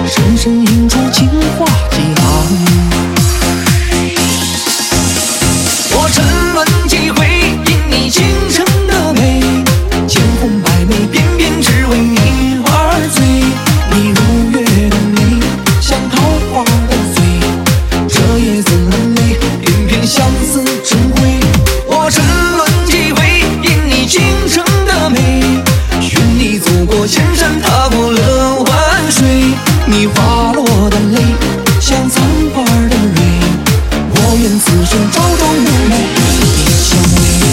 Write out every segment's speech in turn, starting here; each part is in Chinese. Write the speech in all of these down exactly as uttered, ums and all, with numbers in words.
深深印出情话几行。我沉沦几回，因你倾城的美，千红百媚，偏偏只为你而醉。你如月的眉，像桃花的嘴，这夜怎能累，偏偏相思成灰。我沉沦几回，因你倾城的美，寻你走过千山，踏过了万水。你滑落的泪，像残花的蕊，我愿此生朝朝暮暮与你相偎。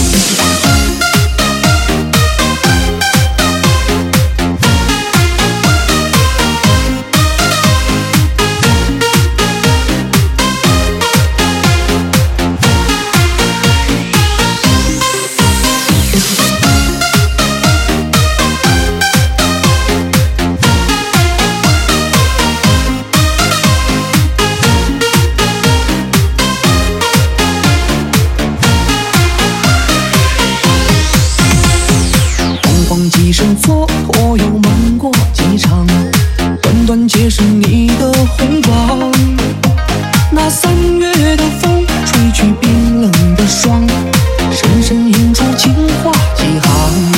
几生蹉跎，又梦过几场，短短皆是你的红妆。那三月的风，吹去冰冷的霜，深深印出情话几行。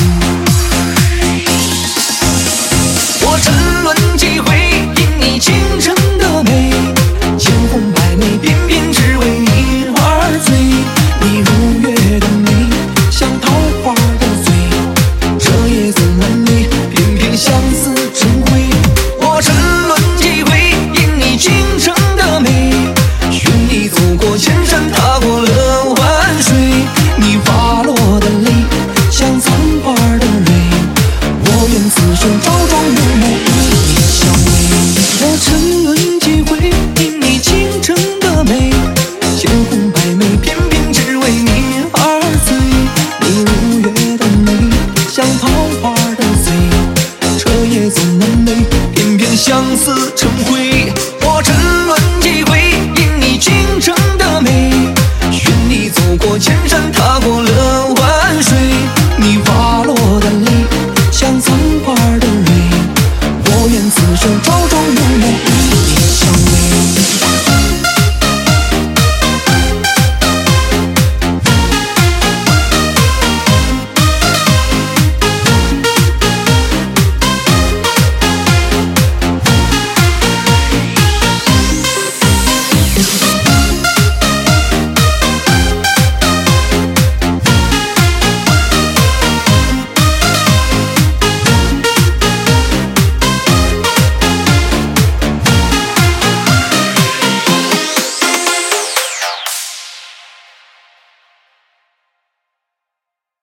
我沉沦几回，因你倾城的美，千红百媚，偏偏只为你而醉。你如月的眉，像桃花的嘴，这夜怎能累，偏偏相思成灰。我沉沦几回，因你倾城的美，寻你走过千山，踏过了万水。你滑落的泪，像残花的蕊，我愿此生朝朝暮暮与你相偎。我沉沦几回，因你倾城的美，千红百媚，偏偏只为你而醉。你如月的眉，像桃花的嘴，彻夜总难寐，偏偏相思成灰。